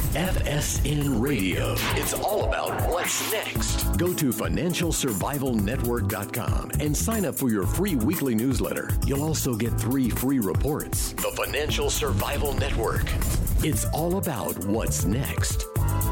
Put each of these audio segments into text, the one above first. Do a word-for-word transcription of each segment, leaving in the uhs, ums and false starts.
F S N Radio. It's all about what's next. Go to financial survival network dot com and sign up for your free weekly newsletter. You'll also get three free reports. The Financial Survival Network. It's all about what's next.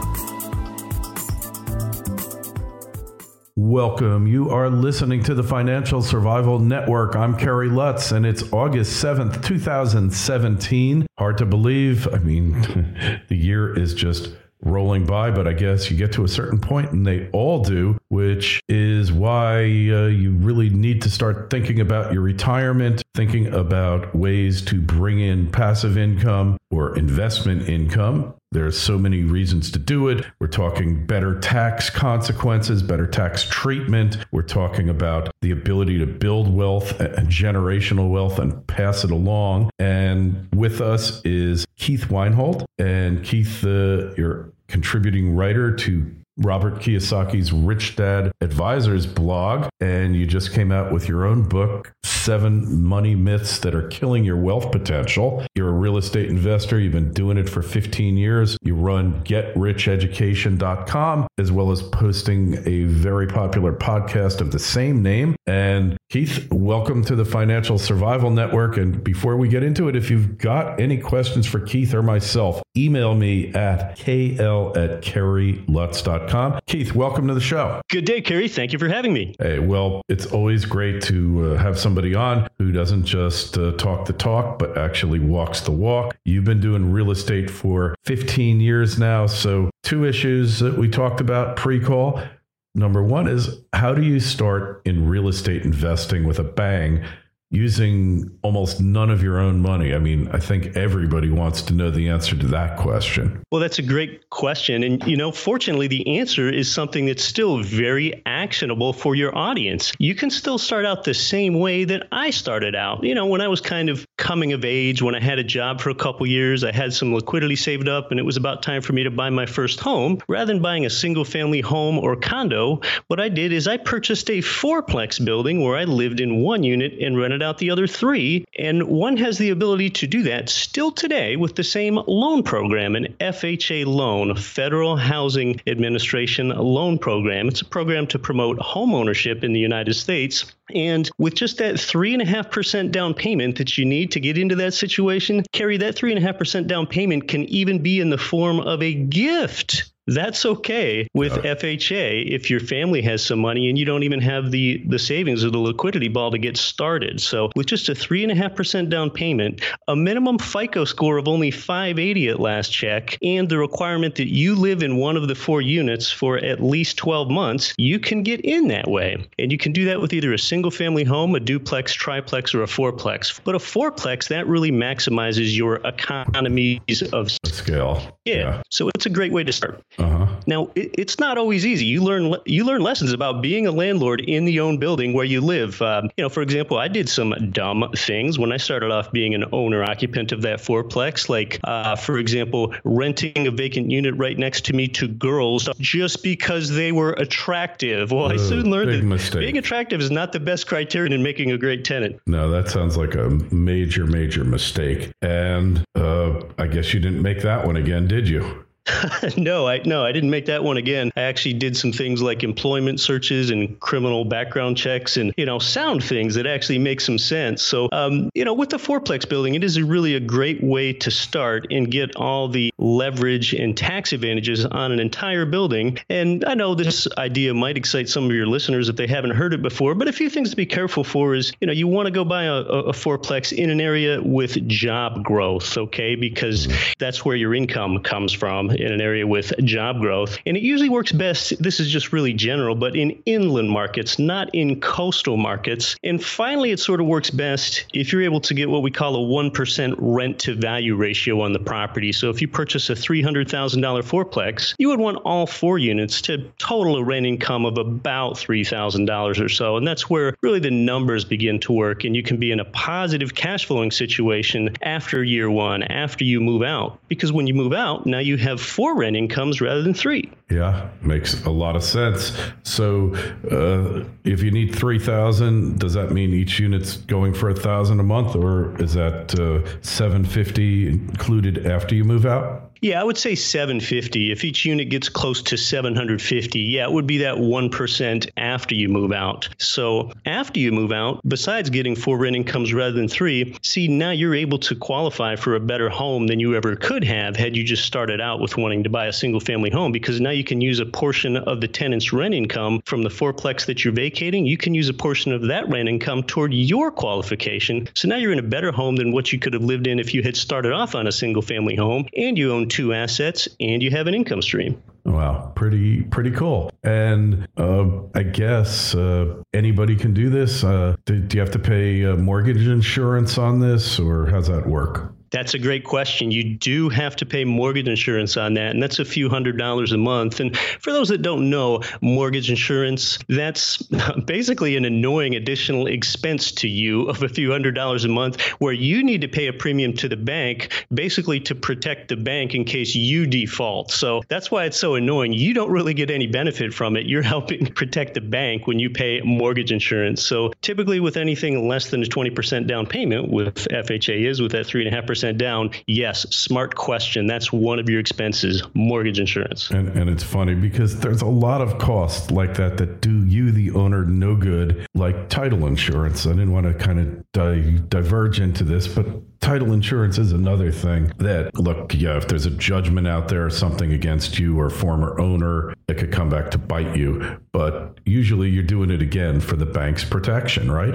Welcome. You are listening to the Financial Survival Network. I'm Kerry Lutz, and it's August seventh, twenty seventeen. Hard to believe. I mean, the year is just rolling by, but I guess you get to a certain point, and they all do, which is why uh, you really need to start thinking about your retirement, thinking about ways to bring in passive income or investment income. There's so many reasons to do it. We're talking better tax consequences, better tax treatment. We're talking about the ability to build wealth and generational wealth and pass it along. And with us is Keith Weinhold. And Keith, uh, you're contributing writer to Robert Kiyosaki's Rich Dad Advisors blog, and you just came out with your own book, Seven Money Myths That Are Killing Your Wealth Potential. You're a real estate investor. You've been doing it for fifteen years. You run get rich education dot com, as well as posting a very popular podcast of the same name. And Keith, welcome to the Financial Survival Network. And before we get into it, if you've got any questions for Keith or myself, email me at kl at kerry lutz dot com. Keith, welcome to the show. Good day, Kerry. Thank you for having me. Hey, well, it's always great to uh, have somebody on who doesn't just uh, talk the talk, but actually walks the walk. You've been doing real estate for fifteen years now. So two issues that we talked about pre-call. Number one is, how do you start in real estate investing with a bang, using almost none of your own money? I mean, I think everybody wants to know the answer to that question. Well, that's a great question. And, you know, fortunately, the answer is something that's still very actionable for your audience. You can still start out the same way that I started out. You know, when I was kind of coming of age, when I had a job for a couple years, I had some liquidity saved up, and it was about time for me to buy my first home. Rather than buying a single family home or condo, what I did is I purchased a fourplex building where I lived in one unit and rented out the other three. And one has the ability to do that still today with the same loan program, an F H A loan, Federal Housing Administration loan program. It's a program to promote home ownership in the United States. And with just that three and a half percent down payment that you need to get into that situation, Kerry, that three and a half percent down payment can even be in the form of a gift. That's okay with yeah. F H A if your family has some money and you don't even have the, the savings or the liquidity ball to get started. So with just a three and a half percent down payment, a minimum FICO score of only five eighty at last check, and the requirement that you live in one of the four units for at least twelve months, you can get in that way. And you can do that with either a single family home, a duplex, triplex, or a fourplex. But a fourplex, that really maximizes your economies of scale. Yeah. yeah. So it's a great way to start. Uh-huh. Now, it, it's not always easy. You learn you learn lessons about being a landlord in the owned building where you live. Um, you know, for example, I did some dumb things when I started off being an owner occupant of that fourplex, like, uh, for example, renting a vacant unit right next to me to girls just because they were attractive. Well, uh, I soon learned that mistake. Being attractive is not the best criterion in making a great tenant. No, that sounds like a major, major mistake. And uh, I guess you didn't make that one again, did you? no, I no, I didn't make that one again. I actually did some things like employment searches and criminal background checks and, you know, sound things that actually make some sense. So, um, you know, with the fourplex building, it is a really a great way to start and get all the leverage and tax advantages on an entire building. And I know this idea might excite some of your listeners if they haven't heard it before, but a few things to be careful for is, you know, you want to go buy a, a fourplex in an area with job growth, okay, because that's where your income comes from. In an area with job growth. And it usually works best, this is just really general, but in inland markets, not in coastal markets. And finally, it sort of works best if you're able to get what we call a one percent rent to value ratio on the property. So if you purchase a three hundred thousand dollars fourplex, you would want all four units to total a rent income of about three thousand dollars or so. And that's where really the numbers begin to work. And you can be in a positive cash flowing situation after year one, after you move out. Because when you move out, now you have four rent incomes rather than three. Yeah, makes a lot of sense. So uh, if you need three thousand, does that mean each unit's going for a thousand a month, or is that uh, seven fifty included after you move out? Yeah, I would say seven fifty. If each unit gets close to seven hundred fifty, yeah, it would be that one percent after you move out. So after you move out, besides getting four rent incomes rather than three, see, now you're able to qualify for a better home than you ever could have had you just started out with wanting to buy a single family home, because now you can use a portion of the tenant's rent income from the fourplex that you're vacating. You can use a portion of that rent income toward your qualification. So now you're in a better home than what you could have lived in if you had started off on a single family home, and you own two assets and you have an income stream. Wow, pretty pretty cool. And uh, I guess uh, anybody can do this. Uh, do, do you have to pay uh, mortgage insurance on this, or how's that work? That's a great question. You do have to pay mortgage insurance on that, and that's a few hundred dollars a month. And for those that don't know, mortgage insurance, that's basically an annoying additional expense to you of a few hundred dollars a month, where you need to pay a premium to the bank, basically to protect the bank in case you default. So that's why it's so annoying. You don't really get any benefit from it. You're helping protect the bank when you pay mortgage insurance. So typically with anything less than a twenty percent down payment, with F H A is with that three point five percent down, yes, smart question. That's one of your expenses, mortgage insurance. And, and it's funny because there's a lot of costs like that that do you, the owner, no good, like title insurance. I didn't want to kind of di- diverge into this, but title insurance is another thing that, look, yeah, if there's a judgment out there or something against you or former owner, it could come back to bite you. But usually you're doing it again for the bank's protection, right?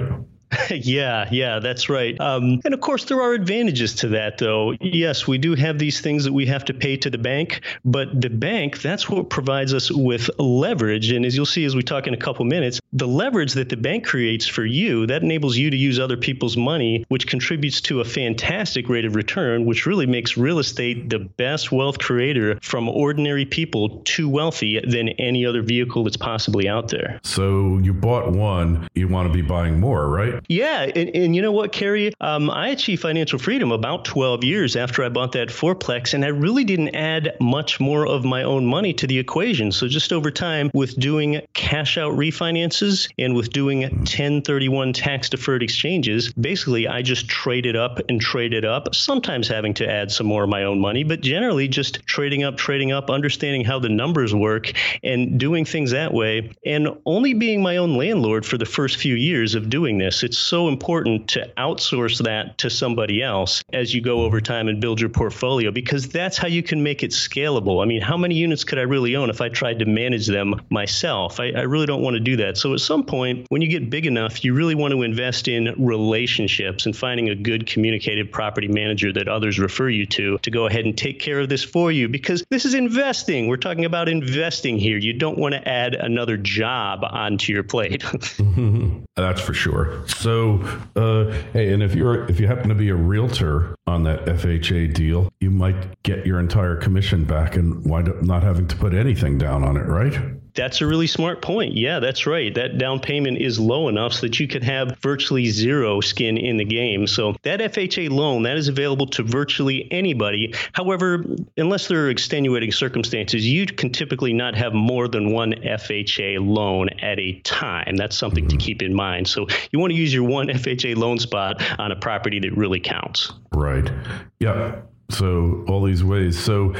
Yeah, yeah, that's right. Um, and of course, there are advantages to that, though. Yes, we do have these things that we have to pay to the bank, but the bank, that's what provides us with leverage. And as you'll see as we talk in a couple minutes, the leverage that the bank creates for you, that enables you to use other people's money, which contributes to a fantastic rate of return, which really makes real estate the best wealth creator from ordinary people to wealthy than any other vehicle that's possibly out there. So you bought one, you want to be buying more, right? Yeah. And, and you know what, Kerry? Um, I achieved financial freedom about twelve years after I bought that fourplex, and I really didn't add much more of my own money to the equation. So just over time, with doing cash out refinances and with doing ten thirty-one tax deferred exchanges, basically I just traded up and traded up, sometimes having to add some more of my own money, but generally just trading up, trading up, understanding how the numbers work and doing things that way, and only being my own landlord for the first few years of doing this. It's so important to outsource that to somebody else as you go over time and build your portfolio, because that's how you can make it scalable. I mean, how many units could I really own if I tried to manage them myself? I, I really don't want to do that. So at some point, when you get big enough, you really want to invest in relationships and finding a good communicative property manager that others refer you to, to go ahead and take care of this for you, because this is investing. We're talking about investing here. You don't want to add another job onto your plate. Mm-hmm. That's for sure. So, uh, hey, and if you're if you happen to be a realtor on that F H A deal, you might get your entire commission back and wind up not having to put anything down on it, right? That's a really smart point. Yeah, that's right. That down payment is low enough so that you could have virtually zero skin in the game. So that F H A loan, that is available to virtually anybody. However, unless there are extenuating circumstances, you can typically not have more than one F H A loan at a time. That's something mm-hmm. to keep in mind. So you want to use your one F H A loan spot on a property that really counts. Right. Yeah. So all these ways. So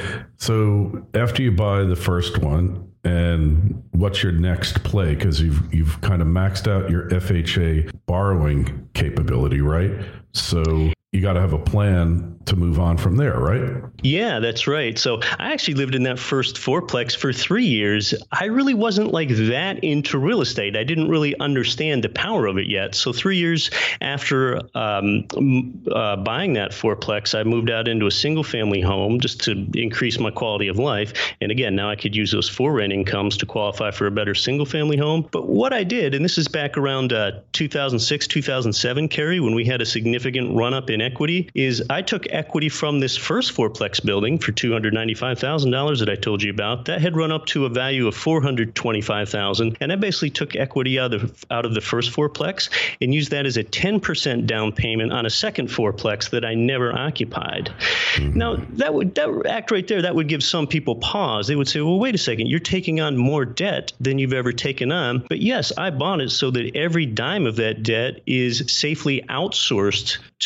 so after you buy the first one, and what's your next play? Because you've you've kind of maxed out your F H A borrowing capability, right? So you got to have a plan to move on from there, right? Yeah, that's right. So I actually lived in that first fourplex for three years. I really wasn't like that into real estate. I didn't really understand the power of it yet. So three years after um, uh, buying that fourplex, I moved out into a single family home just to increase my quality of life. And again, now I could use those for rent incomes to qualify for a better single family home. But what I did, and this is back around uh, two thousand six, two thousand seven, Kerry, when we had a significant run up in equity, is I took equity from this first fourplex building for two hundred ninety-five thousand dollars that I told you about. That had run up to a value of four hundred twenty-five thousand dollars. And I basically took equity out of, out of the first fourplex and used that as a ten percent down payment on a second fourplex that I never occupied. Mm-hmm. Now, that would that act right there, that would give some people pause. They would say, well, wait a second, you're taking on more debt than you've ever taken on. But yes, I bought it so that every dime of that debt is safely outsourced to others.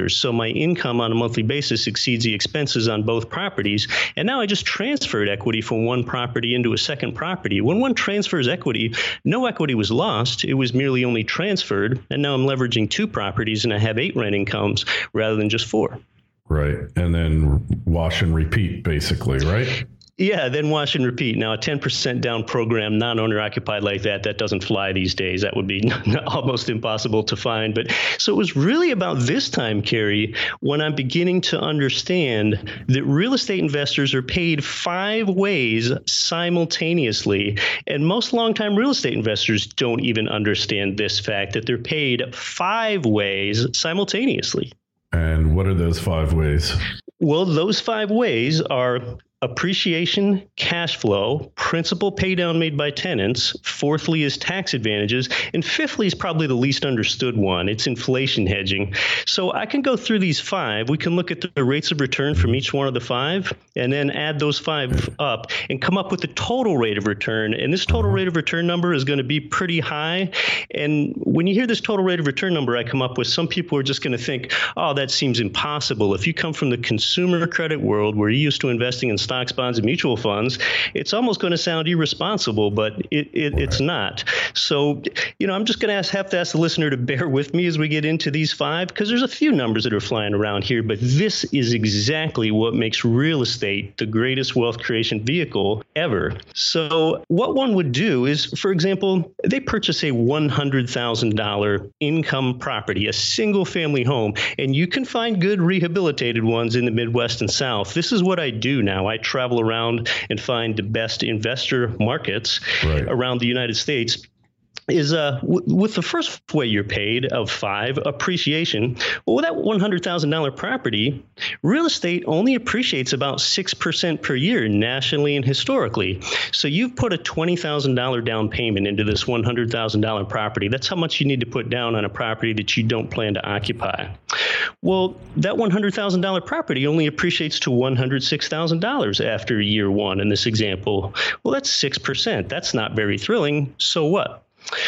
investors. So my income on a monthly basis exceeds the expenses on both properties. And now I just transferred equity from one property into a second property. When one transfers equity, no equity was lost. It was merely only transferred. And now I'm leveraging two properties and I have eight rent incomes rather than just four. Right. And then wash and repeat, basically, right? Yeah, then wash and repeat. Now, a ten percent down program, non-owner occupied like that, that doesn't fly these days. That would be almost impossible to find. But so it was really about this time, Carrie, when I'm beginning to understand that real estate investors are paid five ways simultaneously. And most longtime real estate investors don't even understand this fact, that they're paid five ways simultaneously. And what are those five ways? Well, those five ways are appreciation, cash flow, principal pay down made by tenants. Fourthly is tax advantages. And fifthly is probably the least understood one. It's inflation hedging. So I can go through these five. We can look at the rates of return from each one of the five and then add those five up and come up with the total rate of return. And this total rate of return number is going to be pretty high. And when you hear this total rate of return number I come up with, some people are just going to think, oh, that seems impossible. If you come from the consumer credit world where you're used to investing in stocks, bonds, and mutual funds, it's almost going to sound irresponsible, but it, it it's not. So, you know, I'm just going to have to ask the listener to bear with me as we get into these five, because there's a few numbers that are flying around here, but this is exactly what makes real estate the greatest wealth creation vehicle ever. So what one would do is, for example, they purchase a one hundred thousand dollars income property, a single family home, and you can find good rehabilitated ones in the Midwest and South. This is what I do now. I travel around and find the best investor markets right. around the United States. Is uh, w- with the first way you're paid of five, appreciation. Well, with that one hundred thousand dollars property, real estate only appreciates about six percent per year nationally and historically. So you've put a twenty thousand dollars down payment into this one hundred thousand dollars property. That's how much you need to put down on a property that you don't plan to occupy. Well, that one hundred thousand dollars property only appreciates to one hundred six thousand dollars after year one in this example. Well, that's six percent. That's not very thrilling. So what?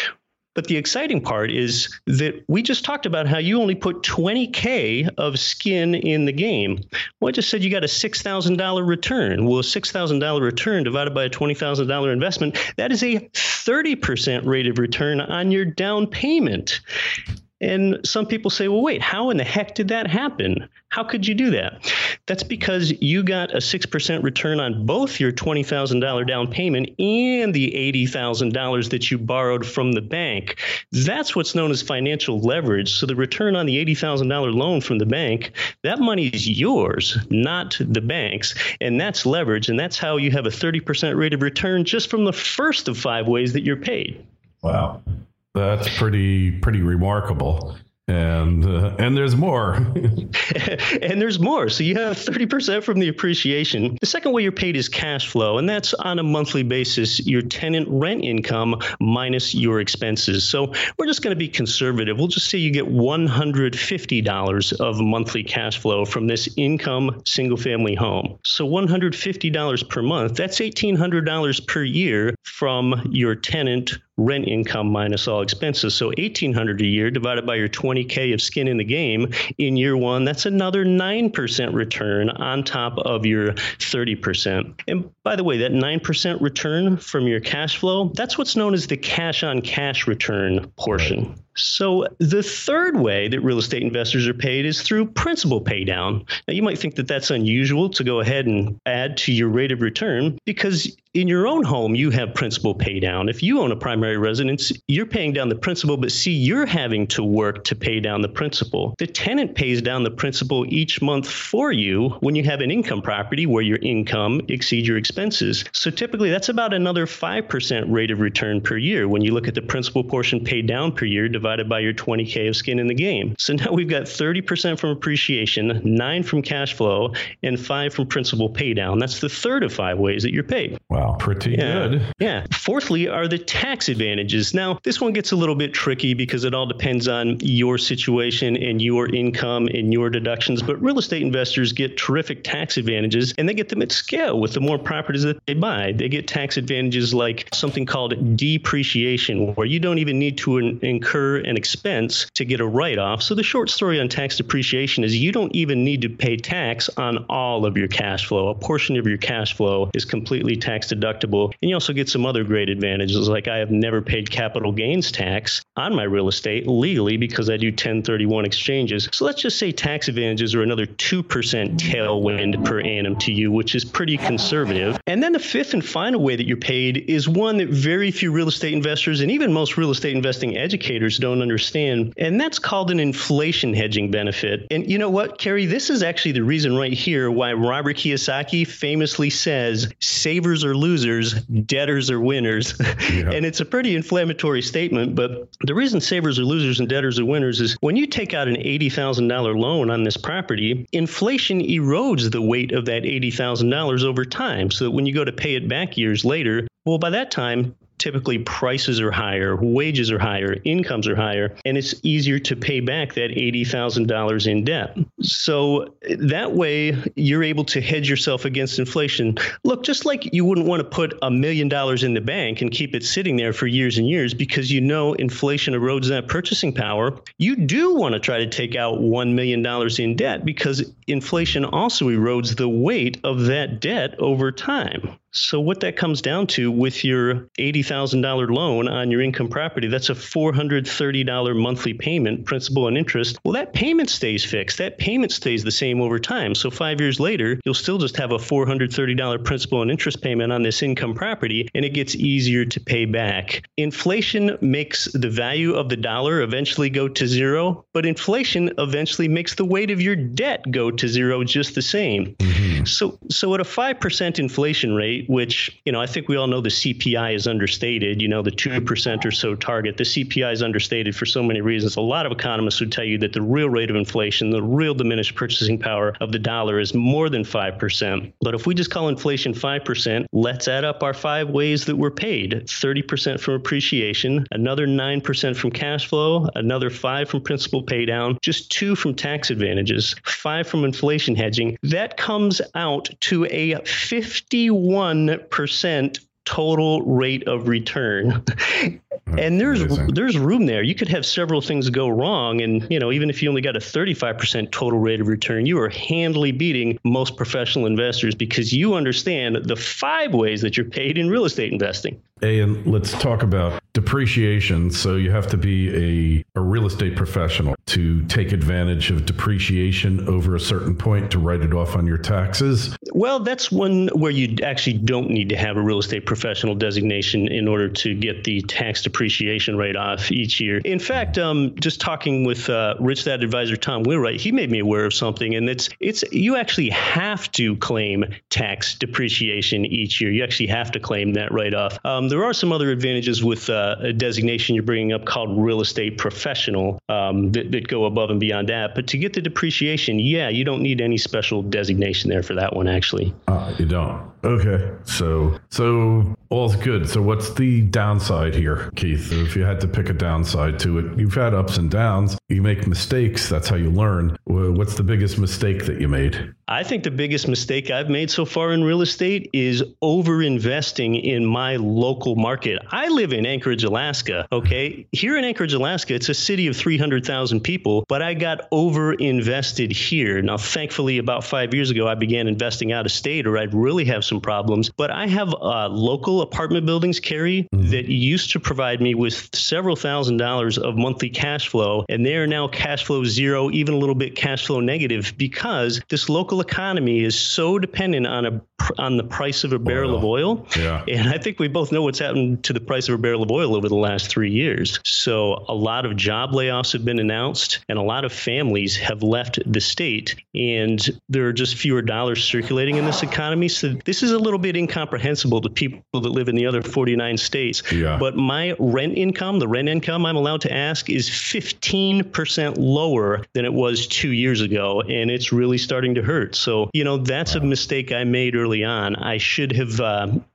But the exciting part is that we just talked about how you only put twenty K of skin in the game. Well, I just said you got a six thousand dollars return. Well, a six thousand dollars return divided by a twenty thousand dollars investment, that is a thirty percent rate of return on your down payment. And some people say, well, wait, how in the heck did that happen? How could you do that? That's because you got a six percent return on both your twenty thousand dollars down payment and the eighty thousand dollars that you borrowed from the bank. That's what's known as financial leverage. So the return on the eighty thousand dollars loan from the bank, that money is yours, not the bank's. And that's leverage. And that's how you have a thirty percent rate of return just from the first of five ways that you're paid. Wow. That's pretty pretty remarkable. And uh, and there's more. And there's more. So you have thirty percent from the appreciation. The second way you're paid is cash flow, and that's on a monthly basis, your tenant rent income minus your expenses. So we're just going to be conservative. We'll just say you get one hundred fifty dollars of monthly cash flow from this income single family home. So one hundred fifty dollars per month, that's eighteen hundred dollars per year from your tenant rent income minus all expenses. So eighteen hundred dollars a year divided by your twenty K of skin in the game in year one, that's another nine percent return on top of your thirty percent. And by the way, that nine percent return from your cash flow, that's what's known as the cash on cash return portion. Right. So the third way that real estate investors are paid is through principal pay down. Now, you might think that that's unusual to go ahead and add to your rate of return because in your own home, you have principal pay down. If you own a primary residence, you're paying down the principal, but see, you're having to work to pay down the principal. The tenant pays down the principal each month for you when you have an income property where your income exceeds your expenses. So typically, that's about another five percent rate of return per year when you look at the principal portion paid down per year divided by your twenty K of skin in the game. So now we've got thirty percent from appreciation, nine from cash flow, and five from principal pay down. That's the third of five ways that you're paid. Wow, pretty yeah. good. Yeah. Fourthly are the tax advantages. Now, this one gets a little bit tricky because it all depends on your situation and your income and your deductions. But real estate investors get terrific tax advantages, and they get them at scale with the more properties that they buy. They get tax advantages like something called depreciation, where you don't even need to in- incur incur an expense to get a write-off. So the short story on tax depreciation is you don't even need to pay tax on all of your cash flow. A portion of your cash flow is completely tax deductible. And you also get some other great advantages, like I have never paid capital gains tax on my real estate legally because I do ten thirty-one exchanges. So let's just say tax advantages are another two percent tailwind per annum to you, which is pretty conservative. And then the fifth and final way that you're paid is one that very few real estate investors and even most real estate investing educators don't understand. And that's called an inflation hedging benefit. And you know what, Kerry, this is actually the reason right here why Robert Kiyosaki famously says, savers are losers, debtors are winners. Yeah. And it's a pretty inflammatory statement. But the reason savers are losers and debtors are winners is when you take out an eighty thousand dollars loan on this property, inflation erodes the weight of that eighty thousand dollars over time. So that when you go to pay it back years later, well, by that time, typically prices are higher, wages are higher, incomes are higher, and it's easier to pay back that eighty thousand dollars in debt. So that way, you're able to hedge yourself against inflation. Look, just like you wouldn't want to put a million dollars in the bank and keep it sitting there for years and years because you know inflation erodes that purchasing power, you do want to try to take out one million dollars in debt because inflation also erodes the weight of that debt over time. So what that comes down to with your eighty thousand dollars loan on your income property, that's a four hundred thirty dollars monthly payment, principal and interest. Well, that payment stays fixed. That payment stays the same over time. So five years later, you'll still just have a four hundred thirty dollars principal and interest payment on this income property, and it gets easier to pay back. Inflation makes the value of the dollar eventually go to zero, but inflation eventually makes the weight of your debt go to zero just the same. Mm-hmm. So, so at a five percent inflation rate, which, you know, I think we all know the C P I is understated, you know, the two percent or so target. The C P I is understated for so many reasons. A lot of economists would tell you that the real rate of inflation, the real diminished purchasing power of the dollar is more than five percent. But if we just call inflation five percent, let's add up our five ways that we're paid. thirty percent from appreciation, another nine percent from cash flow, another five from principal pay down, just two from tax advantages, five from inflation hedging. That comes out to a fifty-one percent total rate of return. And there's Amazing. there's room there. You could have several things go wrong. And, you know, even if you only got a thirty-five percent total rate of return, you are handily beating most professional investors because you understand the five ways that you're paid in real estate investing. Hey, and let's talk about depreciation. So you have to be a, a real estate professional to take advantage of depreciation over a certain point to write it off on your taxes. Well, that's one where you actually don't need to have a real estate professional designation in order to get the tax depreciation rate off each year. In fact, um, just talking with uh, Rich Dad advisor Tom Wheelwright, he made me aware of something, and it's it's you actually have to claim tax depreciation each year. You actually have to claim that write off. Um, there are some other advantages with uh, a designation you're bringing up called real estate professional um, that, that go above and beyond that. But to get the depreciation, yeah, you don't need any special designation there for that one, actually. Uh, you don't. Okay. So, so all's good. So what's the downside here, Keith? If you had to pick a downside to it, you've had ups and downs. You make mistakes. That's how you learn. What's the biggest mistake that you made? I think the biggest mistake I've made so far in real estate is over-investing in my local market. I live in Anchorage, Alaska, okay? Here in Anchorage, Alaska, it's a city of three hundred thousand people, but I got over-invested here. Now, thankfully, about five years ago, I began investing out of state, or I'd really have some problems. But I have uh, local apartment buildings, Kerry, mm-hmm. that used to provide me with several thousand dollars of monthly cash flow, and they are now cash flow zero, even a little bit cash flow negative, because this local economy is so dependent on a on the price of a barrel oil. of oil. Yeah. And I think we both know what's happened to the price of a barrel of oil over the last three years. So a lot of job layoffs have been announced, and a lot of families have left the state, and there are just fewer dollars circulating in this economy. So this is a little bit incomprehensible to people that live in the other forty-nine states. Yeah. But my rent income, the rent income I'm allowed to ask, is fifteen percent lower than it was two years ago, and it's really starting to hurt. So, you know, that's wow. a mistake I made early on. I should have uh,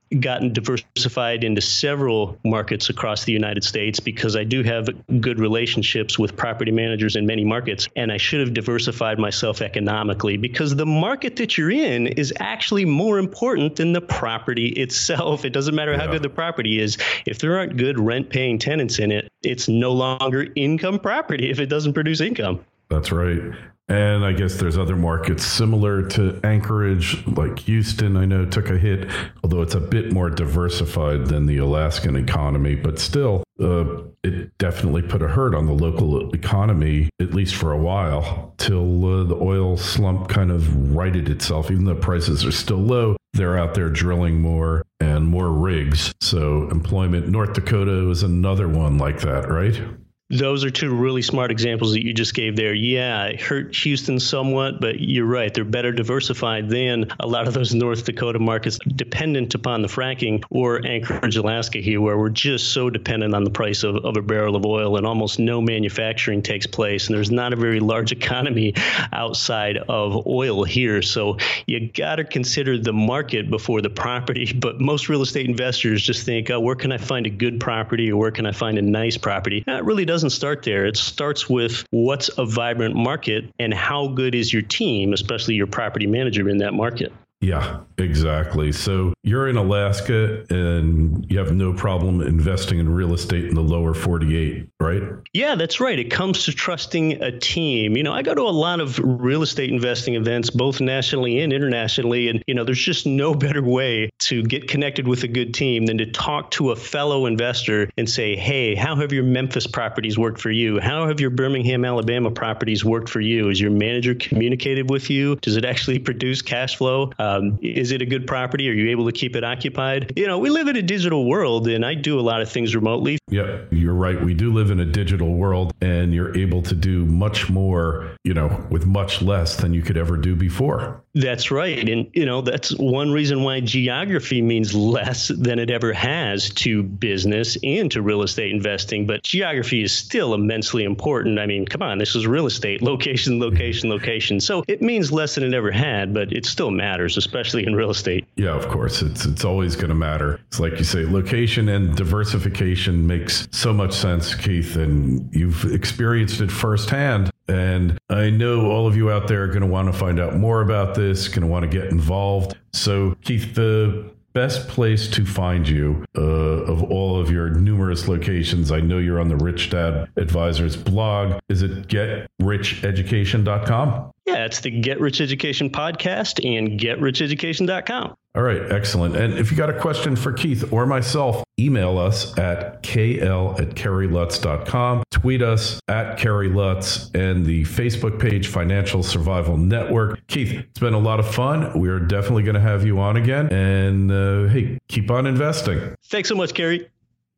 gotten diversified into several markets across the United States because I do have good relationships with property managers in many markets, and I should have diversified myself economically because the market that you're in is actually more important than the property itself. It doesn't matter yeah. how good the property is. If there aren't good rent-paying tenants in it, it's no longer income property if it doesn't produce income. That's right. And I guess there's other markets similar to Anchorage, like Houston, I know took a hit, although it's a bit more diversified than the Alaskan economy. But still, uh, it definitely put a hurt on the local economy, at least for a while, till uh, the oil slump kind of righted itself. Even though prices are still low, they're out there drilling more and more rigs. So employment, North Dakota is another one like that, right? Those are two really smart examples that you just gave there. Yeah, it hurt Houston somewhat, but you're right. They're better diversified than a lot of those North Dakota markets dependent upon the fracking, or Anchorage, Alaska here, where we're just so dependent on the price of, of a barrel of oil and almost no manufacturing takes place. And there's not a very large economy outside of oil here. So you got to consider the market before the property. But most real estate investors just think, oh, where can I find a good property, or where can I find a nice property? That really doesn't doesn't start there. It starts with what's a vibrant market and how good is your team, especially your property manager in that market. Yeah, exactly. So you're in Alaska and you have no problem investing in real estate in the lower forty-eight, right? Yeah, that's right. It comes to trusting a team. You know, I go to a lot of real estate investing events, both nationally and internationally. And, you know, there's just no better way to get connected with a good team than to talk to a fellow investor and say, hey, how have your Memphis properties worked for you? How have your Birmingham, Alabama properties worked for you? Is your manager communicated with you? Does it actually produce cash flow? Um, is it a good property? Are you able to keep it occupied? You know, we live in a digital world, and I do a lot of things remotely. Yeah, you're right. We do live in a digital world, and you're able to do much more, you know, with much less than you could ever do before. That's right. And, you know, that's one reason why geography means less than it ever has to business and to real estate investing. But geography is still immensely important. I mean, come on, this is real estate, location, location, location. So it means less than it ever had, but it still matters, especially in real estate. Yeah, of course. It's it's always going to matter. It's like you say, location and diversification makes so much sense, Keith, and you've experienced it firsthand. And I know all of you out there are going to want to find out more about this, going to want to get involved. So, Keith, the best place to find you uh, of all of your numerous locations, I know you're on the Rich Dad Advisors blog. Is it get rich education dot com? Yeah, it's the Get Rich Education podcast and get rich education dot com. All right, excellent. And if you got a question for Keith or myself, email us at k l at kerry lutz dot com, tweet us at Kerry Lutz, and the Facebook page, Financial Survival Network. Keith, it's been a lot of fun. We're definitely going to have you on again. And uh, hey, keep on investing. Thanks so much, Kerry.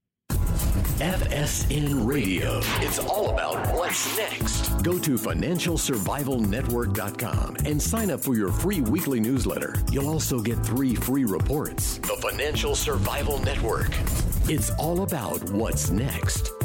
F S N Radio. It's all about what's next. Go to financial survival network dot com and sign up for your free weekly newsletter. You'll also get three free reports. The Financial Survival Network. It's all about what's next.